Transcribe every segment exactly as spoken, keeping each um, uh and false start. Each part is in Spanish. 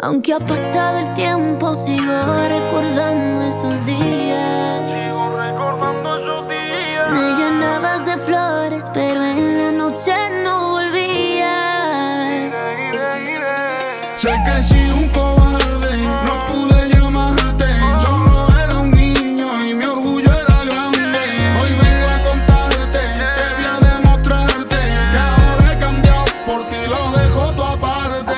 Aunque ha pasado el tiempo, sigo recordando esos días. Sigo recordando esos días. Me llenabas de flores, pero en la noche no volvías. Sé que he sido un cobarde, no pude llamarte. Solo era un niño y mi orgullo era grande. Hoy vengo a contarte, te voy a demostrarte que ahora he cambiado, por ti lo dejo todo aparte.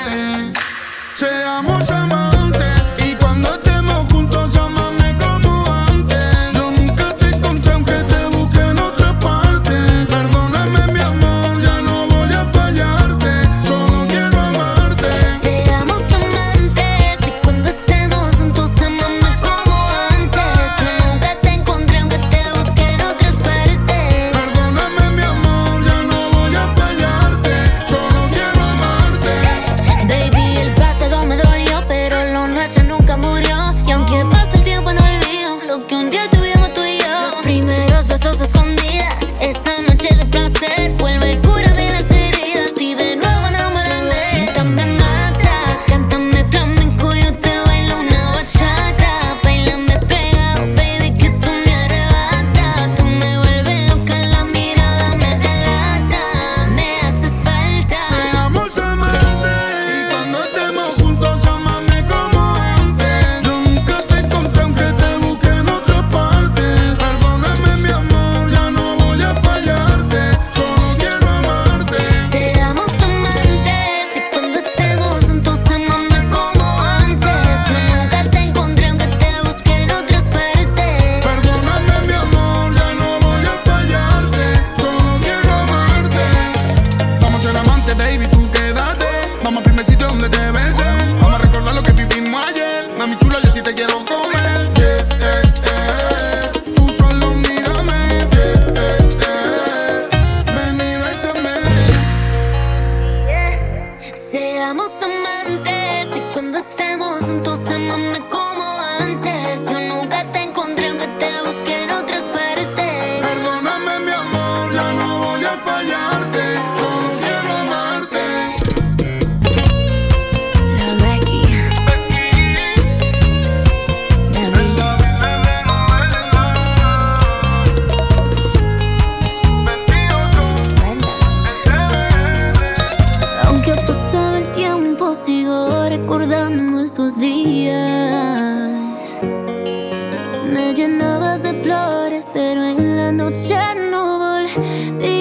Seamos amantes y cuando estemos juntos, amame como antes. Yo nunca te encontré aunque te busqué en otra parte. Perdóname mi amor, ya no voy a fallarte. Solo quiero amarte. Seamos amantes y cuando estemos juntos, amame como antes. Yo nunca te encontré aunque te busqué en otras partes. Perdóname mi amor, ya no voy a fallarte. Solo quiero amarte. Baby, el pasado me dolió, pero lo nuestro nunca murió. Y aunque pase el tiempo no olvido lo que un día tuvimos tú y yo. Los primeros besos a escondidas, esa noche de placer. Vuelve, cúrame las heridas y de nuevo enamórame. Píntame mata, cántame flamenco, yo te bailo una bachata. Bailame pegado, baby, que tú me arrebatas. Tú me vuelves loca, la mirada me delata. Me haces falta. Seamos amantes y cuando estemos juntos, amame como antes. Yo nunca te encontré aunque te busqué en otra parte. Perdóname mi amor, ya no voy a fallarte. Solo quiero amarte. Seamos amantes y cuando estemos juntos, amame como antes. Yo nunca te encontré aunque te busqué en otras partes. Perdóname mi amor, ya no voy a fallarte. Solo quiero amarte. Vamos a ser amantes, baby, tú quédate. Vamos al primer sitio donde te besen. Vamos a recordar lo que vivimos ayer. Mami chula, yo a ti te quiero comer. Yeah, eh, eh. Tú solo mírame. Yeah, eh, eh. Ven y bésame. Seamos amantes y cuando estemos juntos, amame como antes. Yo nunca te encontré aunque te busqué en otras partes. Perdóname mi amor, ya no voy a fallarte. Solo quiero amarte. La Becky, la Beatles. Aunque ha pasado el tiempo, sigo recordando esos días. Me llenabas de flores, pero en la noche no volví.